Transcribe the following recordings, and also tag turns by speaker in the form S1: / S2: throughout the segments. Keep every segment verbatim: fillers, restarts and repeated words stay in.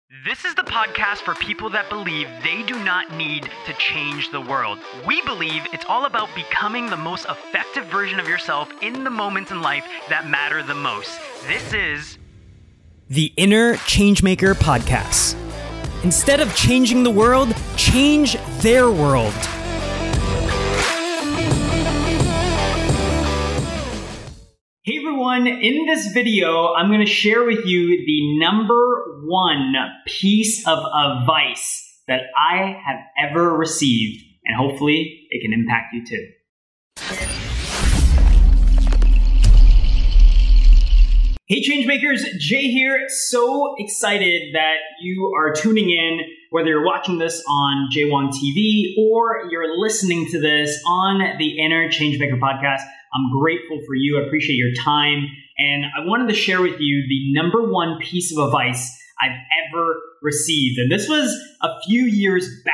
S1: This is the podcast for people that believe they do not need to change the world. We believe it's all about becoming the most effective version of yourself in the moments in life that matter the most. This is
S2: the Inner Changemaker Podcast. Instead of changing the world, change their world.
S1: Hey everyone, in this video, I'm going to share with you the number one piece of advice that I have ever received, and hopefully it can impact you too. Hey Changemakers, Jay here. So excited that you are tuning in, whether you're watching this on J one T V or you're listening to this on the Inner Changemaker Podcast. I'm grateful for you. I appreciate your time. And I wanted to share with you the number one piece of advice I've ever received. And this was a few years back.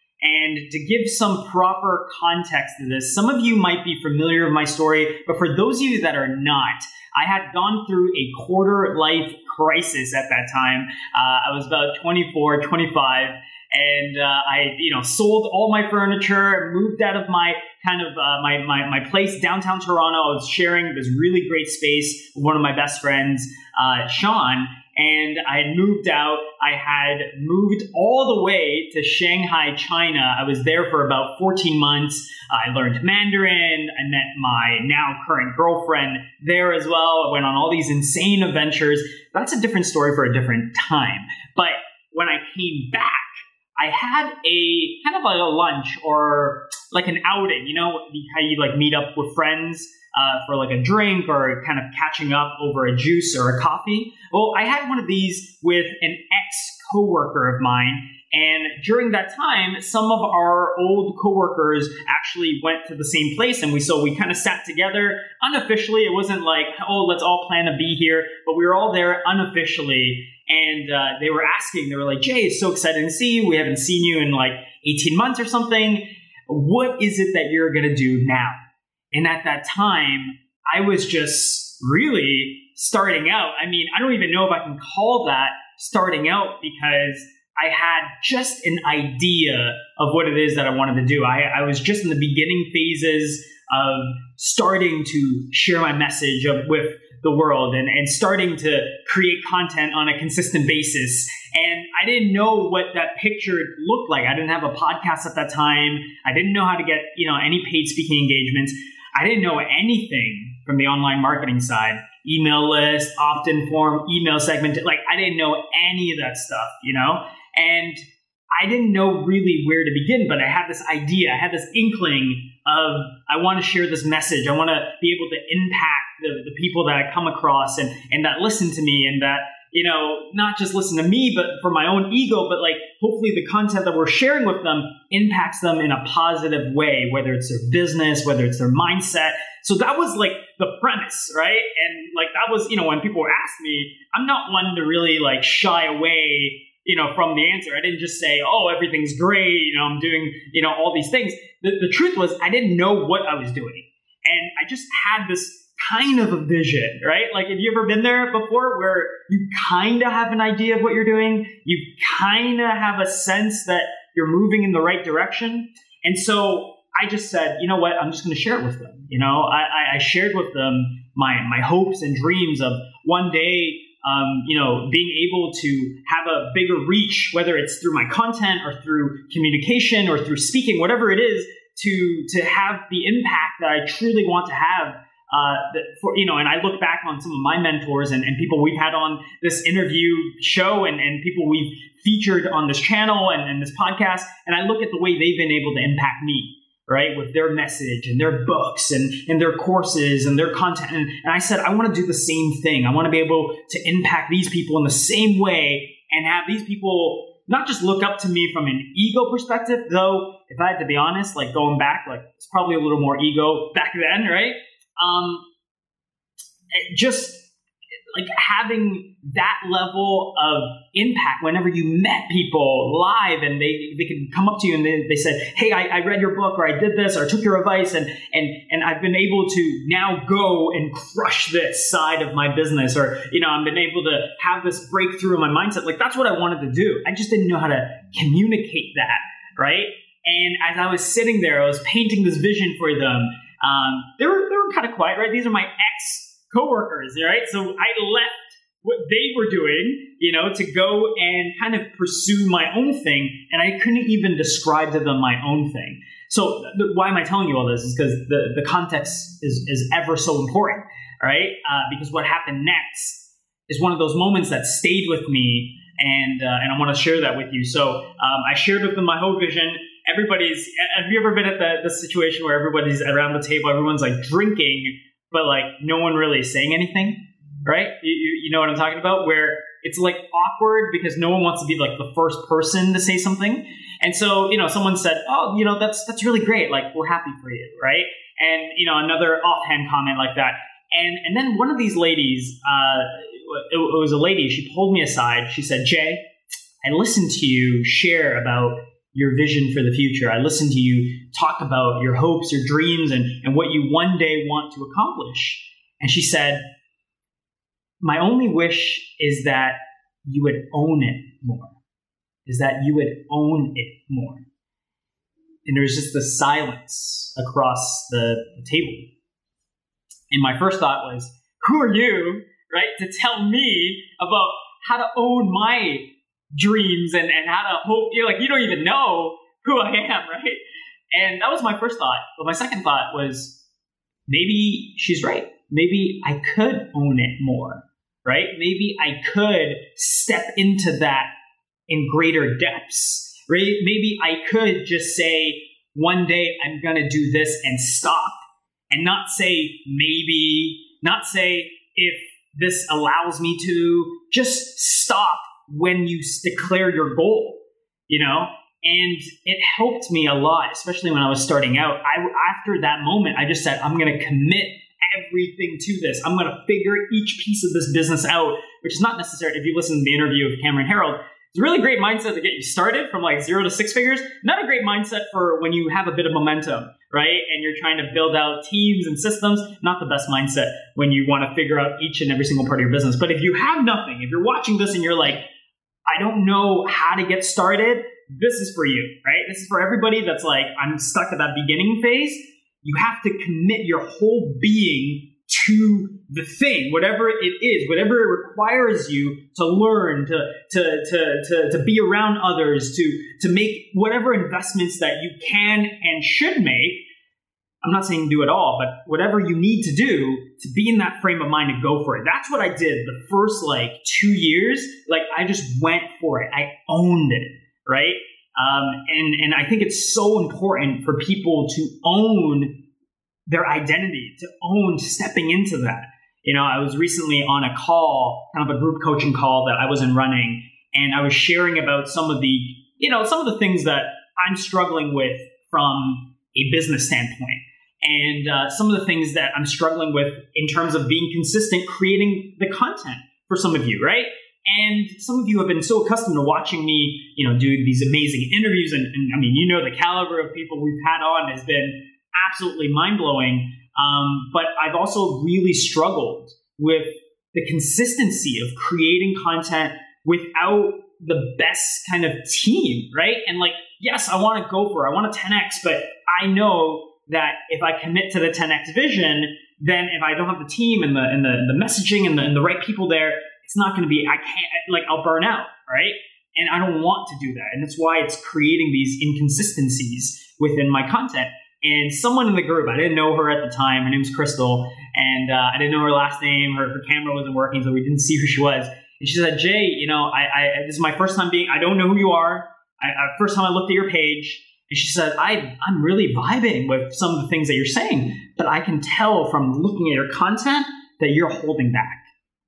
S1: And to give some proper context to this, some of you might be familiar with my story, but for those of you that are not, I had gone through a quarter life crisis at that time. Uh, I was about twenty-four, twenty-five, and uh, I, you know, sold all my furniture, moved out of my kind of uh, my, my my place downtown Toronto. I was sharing this really great space with one of my best friends, uh, Sean. And I had moved out. I had moved all the way to Shanghai, China. I was there for about fourteen months. I learned Mandarin. I met my now current girlfriend there as well. I went on all these insane adventures. That's a different story for a different time. But when I came back, I had a kind of like a lunch or like an outing, you know, how you like meet up with friends uh, for like a drink or kind of catching up over a juice or a coffee. Well, I had one of these with an ex-coworker of mine. And during that time, some of our old coworkers actually went to the same place. And we so we kind of sat together unofficially. It wasn't like, oh, let's all plan to be here. But we were all there unofficially. And uh, they were asking, they were like, Jay, it's so exciting to see you. We haven't seen you in like eighteen months or something. What is it that you're going to do now? And at that time, I was just really starting out. I mean, I don't even know if I can call that starting out because I had just an idea of what it is that I wanted to do. I, I was just in the beginning phases of starting to share my message of, with the world and, and starting to create content on a consistent basis. And I didn't know what that picture looked like. I didn't have a podcast at that time. I didn't know how to get, you know, any paid speaking engagements. I didn't know anything from the online marketing side. Email list, opt-in form, email segment. Like I didn't know any of that stuff, you know? And I didn't know really where to begin, but I had this idea. I had this inkling of I want to share this message. I want to be able to impact the, the people that I come across and, and that listen to me and that, you know, not just listen to me, but for my own ego, but like hopefully the content that we're sharing with them impacts them in a positive way, whether it's their business, whether it's their mindset. So that was like the premise, right? And like that was, you know, when people ask me, I'm not one to really like shy away, you know, from the answer. I didn't just say, oh, everything's great. You know, I'm doing, you know, all these things. The, the truth was I didn't know what I was doing. And I just had this kind of a vision, right? Like, have you ever been there before where you kind of have an idea of what you're doing? You kind of have a sense that you're moving in the right direction. And so I just said, you know what? I'm just going to share it with them. You know, I, I shared with them my, my hopes and dreams of one day, Um, you know, being able to have a bigger reach, whether it's through my content or through communication or through speaking, whatever it is, to to have the impact that I truly want to have. Uh, that for you know, and I look back on some of my mentors and, and people we've had on this interview show and, and people we've featured on this channel and, and this podcast, and I look at the way they've been able to impact me. Right, with their message and their books and, and their courses and their content. And, and I said, I want to do the same thing. I want to be able to impact these people in the same way and have these people not just look up to me from an ego perspective, though, if I had to be honest, like going back, like it's probably a little more ego back then, right? Um, just like having that level of impact whenever you met people live and they, they could come up to you and they, they said, hey, I, I read your book, or I did this, or I took your advice, and, and, and I've been able to now go and crush this side of my business, or, you know, I've been able to have this breakthrough in my mindset. Like, that's what I wanted to do. I just didn't know how to communicate that, right? And as I was sitting there, I was painting this vision for them. Um, they were, they were kind of quiet, right? These are my ex coworkers, right? So I left what they were doing, you know, to go and kind of pursue my own thing, and I couldn't even describe to them my own thing. So th- why am I telling you all this? Is because the, the context is, is ever so important, right? Uh, because what happened next is one of those moments that stayed with me, and uh, and I want to share that with you. So um, I shared with them my whole vision. Everybody's, have you ever been at the, the situation where everybody's around the table, everyone's like drinking, but like no one really is saying anything, right? You, you, you know what I'm talking about? Where it's like awkward because no one wants to be like the first person to say something. And so, you know, someone said, oh, you know, that's that's really great. Like, we're happy for you, right? And, you know, another offhand comment like that. And and then one of these ladies, uh, it, it was a lady, she pulled me aside. She said, Jay, I listened to you share about your vision for the future. I listened to you talk about your hopes, your dreams, and, and what you one day want to accomplish. And she said, my only wish is that you would own it more, is that you would own it more. And there's just the silence across the, the table. And my first thought was, who are you, right, to tell me about how to own my dreams and, and how to hope? You're like, you don't even know who I am, right? And that was my first thought. But my second thought was, maybe she's right. Maybe I could own it more, right? Maybe I could step into that in greater depths, right? Maybe I could just say, one day I'm going to do this and stop, and not say maybe, not say if this allows me to, just stop when you declare your goal, you know? And it helped me a lot, especially when I was starting out. I, after that moment, I just said, I'm going to commit everything to this. I'm going to figure each piece of this business out, which is not necessary. If you listen to the interview of Cameron Herold, it's a really great mindset to get you started from like zero to six figures. Not a great mindset for when you have a bit of momentum, right? And you're trying to build out teams and systems. Not the best mindset when you want to figure out each and every single part of your business. But if you have nothing, if you're watching this and you're like, I don't know how to get started, this is for you, right? This is for everybody that's like, I'm stuck at that beginning phase. You have to commit your whole being to the thing, whatever it is, whatever it requires you to learn, to to to to, to be around others, to to make whatever investments that you can and should make. I'm not saying do it all, but whatever you need to do to be in that frame of mind to go for it. That's what I did the first like two years. Like, I just went for it. I owned it, right? Um, and, and I think it's so important for people to own their identity, to own stepping into that. You know, I was recently on a call, kind of a group coaching call that I wasn't running, and I was sharing about some of the, you know, some of the things that I'm struggling with from a business standpoint. And uh, some of the things that I'm struggling with in terms of being consistent, creating the content for some of you, right? And some of you have been so accustomed to watching me, you know, do these amazing interviews. And, and I mean, you know, the caliber of people we've had on has been absolutely mind-blowing. Um, but I've also really struggled with the consistency of creating content without the best kind of team, right? And like, yes, I want to go for it. I want a ten X, but I know that if I commit to the ten X vision, then if I don't have the team and the and the, the messaging and the, and the right people there, it's not going to be, I can't, like, I'll burn out, right? And I don't want to do that. And that's why it's creating these inconsistencies within my content. And someone in the group, I didn't know her at the time, her name's Crystal, and uh, I didn't know her last name, her, her camera wasn't working, so we didn't see who she was. And she said, Jay, you know, I, I this is my first time being, I don't know who you are. I, I, first time I looked at your page. And she said, I, I'm really vibing with some of the things that you're saying, but I can tell from looking at your content that you're holding back.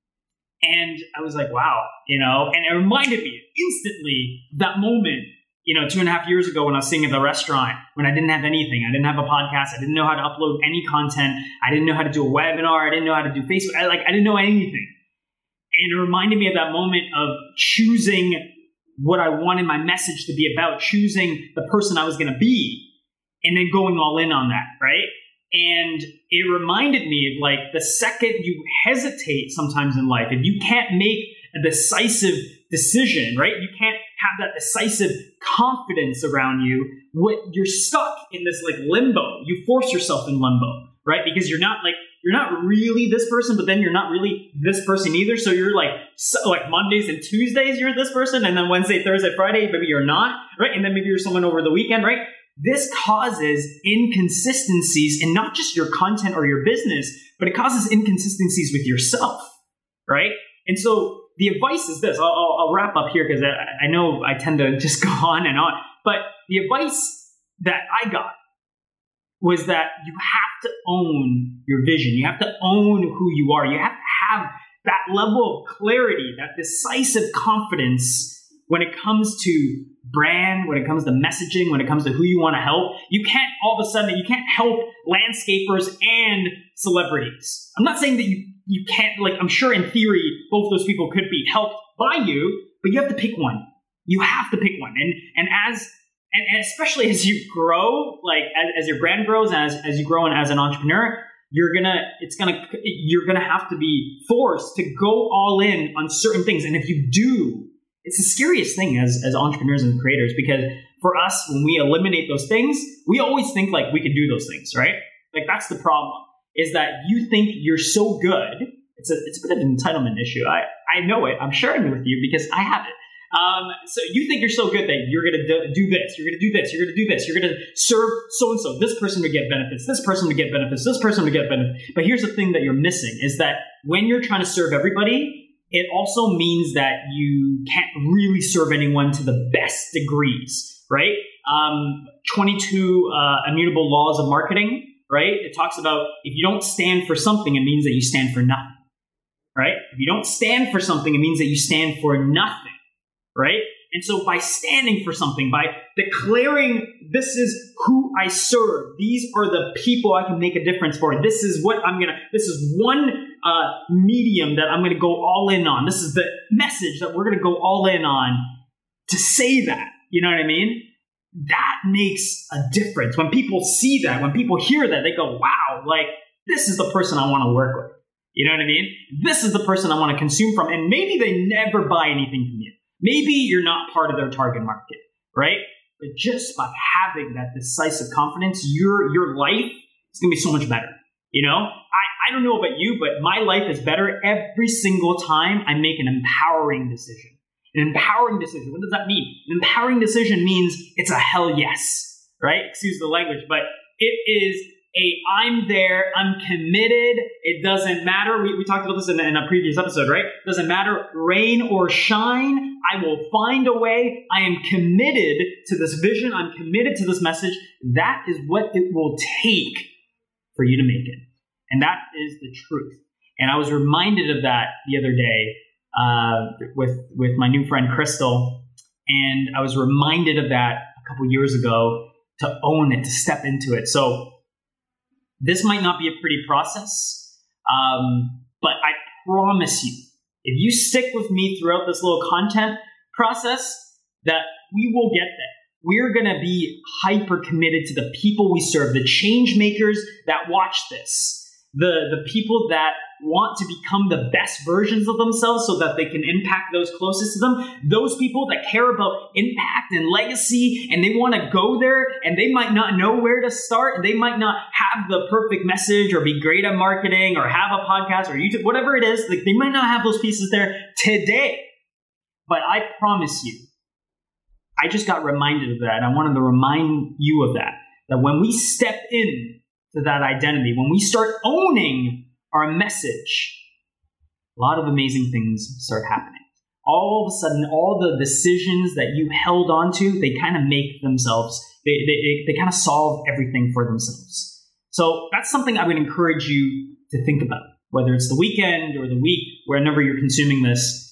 S1: And I was like, wow, you know, and it reminded me instantly that moment, you know, two and a half years ago when I was sitting at the restaurant, when I didn't have anything. I didn't have a podcast. I didn't know how to upload any content. I didn't know how to do a webinar. I didn't know how to do Facebook. I, like, I didn't know anything. and it reminded me of that moment of choosing what I wanted my message to be about, choosing the person I was going to be, and then going all in on that, right? And it reminded me of like the second you hesitate sometimes in life, if you can't make a decisive decision, right? You can't have that decisive confidence around you. What you're stuck in this like limbo. You force yourself in limbo, right? Because you're not like you're not really this person, but then you're not really this person either. So you're like so, like Mondays and Tuesdays you're this person, and then Wednesday, Thursday, Friday maybe you're not, right? And then maybe you're someone over the weekend, right? This causes inconsistencies in not just your content or your business, but it causes inconsistencies with yourself, right? And so the advice is this. I'll, I'll, I'll wrap up here because I, I know I tend to just go on and on. But the advice that I got was that you have to own your vision. You have to own who you are. You have to have that level of clarity, that decisive confidence when it comes to brand, when it comes to messaging, when it comes to who you want to help. You can't all of a sudden, you can't help landscapers and celebrities. I'm not saying that you, you can't, like, I'm sure in theory, both those people could be helped by you, but you have to pick one. You have to pick one. And and as, and, and especially as you grow, like as, as your brand grows, and as, as you grow and as an entrepreneur, you're gonna, it's gonna, you're gonna have to be forced to go all in on certain things. And if you do, it's the scariest thing as, as entrepreneurs and creators, because for us, when we eliminate those things, we always think like we can do those things, right? Like that's the problem, is that you think you're so good. It's a, it's a bit of an entitlement issue. I, I know it. I'm sharing it with you because I have it. Um, so you think you're so good that you're going to do this, you're going to do this, you're going to do this, you're going to serve so-and-so. This person would get benefits, this person would get benefits, this person would get benefits. But here's the thing that you're missing is that when you're trying to serve everybody, it also means that you can't really serve anyone to the best degrees, right? Um, twenty-two uh, immutable laws of marketing, right? It talks about if you don't stand for something, it means that you stand for nothing, right? If you don't stand for something, it means that you stand for nothing, right? And so by standing for something, by declaring this is who I serve, these are the people I can make a difference for, this is what I'm going to, this is one uh, medium that I'm going to go all in on. This is the message that we're going to go all in on to say that, you know what I mean? That makes a difference. When people see that, when people hear that, they go, wow, like this is the person I want to work with. You know what I mean? This is the person I want to consume from. And maybe they never buy anything from you. Maybe you're not part of their target market, right? But just by having that decisive confidence, your your life is going to be so much better. You know, I, I don't know about you, but my life is better every single time I make an empowering decision. An empowering decision. What does that mean? An empowering decision means it's a hell yes, right? Excuse the language, but it is a I'm there, I'm committed. It doesn't matter. We, we talked about this in, in a previous episode, right? It doesn't matter rain or shine. I will find a way. I am committed to this vision. I'm committed to this message. That is what it will take for you to make it. And that is the truth. And I was reminded of that the other day uh, with, with my new friend, Crystal. And I was reminded of that a couple years ago to own it, to step into it. So this might not be a pretty process, um, but I promise you, if you stick with me throughout this little content process, that we will get there. We're going to be hyper committed to the people we serve, the change makers that watch this, the, the people that want to become the best versions of themselves so that they can impact those closest to them, those people that care about impact and legacy, and they want to go there, and they might not know where to start, and they might not have the perfect message or be great at marketing or have a podcast or YouTube, whatever it is, like they might not have those pieces there today. But I promise you, I just got reminded of that, and I wanted to remind you of that, that when we step in to that identity, when we start owning our message, a lot of amazing things start happening. All of a sudden, all the decisions that you held on to, they kind of make themselves, they, they, they kind of solve everything for themselves. So that's something I would encourage you to think about, whether it's the weekend or the week, whenever you're consuming this.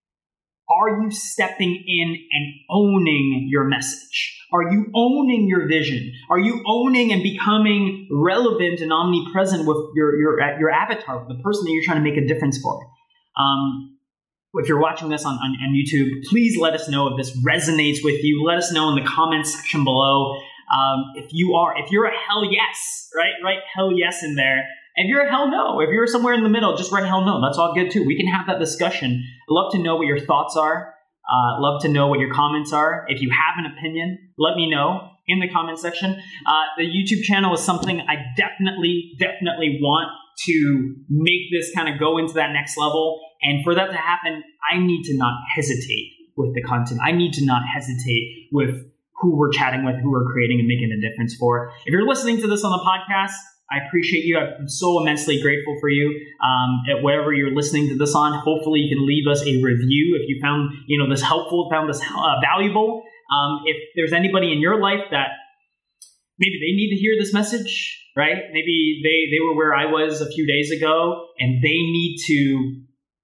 S1: Are you stepping in and owning your message? Are you owning your vision? Are you owning and becoming relevant and omnipresent with your your your avatar, the person that you're trying to make a difference for? Um, if you're watching this on, on, on YouTube, please let us know if this resonates with you. Let us know in the comments section below. Um, if you are, if you're a hell yes, right? Write hell yes in there. And if you're a hell no, if you're somewhere in the middle, just write hell no. That's all good too. We can have that discussion. I'd love to know what your thoughts are. Uh, love to know what your comments are. If you have an opinion, let me know in the comment section. Uh, the YouTube channel is something I definitely, definitely want to make this kind of go into that next level. And for that to happen, I need to not hesitate with the content. I need to not hesitate with who we're chatting with, who we're creating and making a difference for. If you're listening to this on the podcast, I appreciate you. I'm so immensely grateful for you. Um, at wherever you're listening to this on, hopefully you can leave us a review if you found you know this helpful, found this uh, valuable. Um, if there's anybody in your life that maybe they need to hear this message, right? Maybe they, they were where I was a few days ago and they need to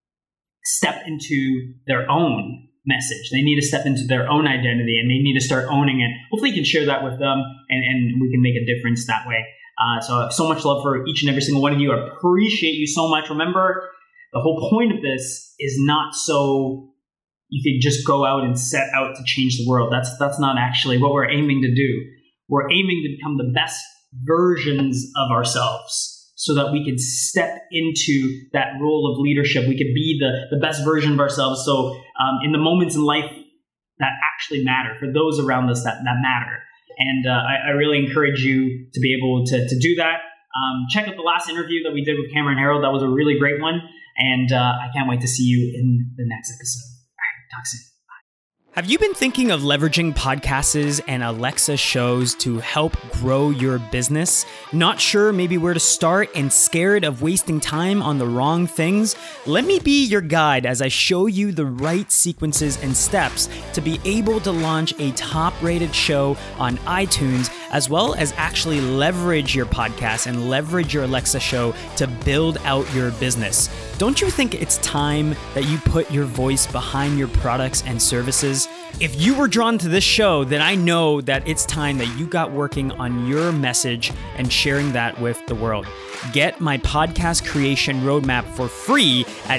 S1: step into their own message. They need to step into their own identity and they need to start owning it. Hopefully you can share that with them and, and we can make a difference that way. Uh, so I have so much love for each and every single one of you. I appreciate you so much. Remember, the whole point of this is not so you can just go out and set out to change the world. That's that's not actually what we're aiming to do. We're aiming to become the best versions of ourselves so that we can step into that role of leadership. We could be the, the best version of ourselves. So um, in the moments in life that actually matter, for those around us that, that matter. And uh, I, I really encourage you to be able to, to do that. Um, check out the last interview that we did with Cameron Herold. That was a really great one. And uh, I can't wait to see you in the next episode. All right, talk soon.
S2: Have you been thinking of leveraging podcasts and Alexa shows to help grow your business? Not sure maybe where to start and scared of wasting time on the wrong things? Let me be your guide as I show you the right sequences and steps to be able to launch a top-rated show on iTunes, as well as actually leverage your podcast and leverage your Alexa show to build out your business. Don't you think it's time that you put your voice behind your products and services? If you were drawn to this show, then I know that it's time that you got working on your message and sharing that with the world. Get my podcast creation roadmap for free at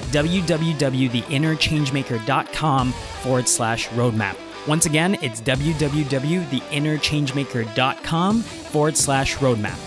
S2: www.theinnerchangemaker.com forward slash roadmap. Once again, it's www.theinnerchangemaker.com forward slash roadmap.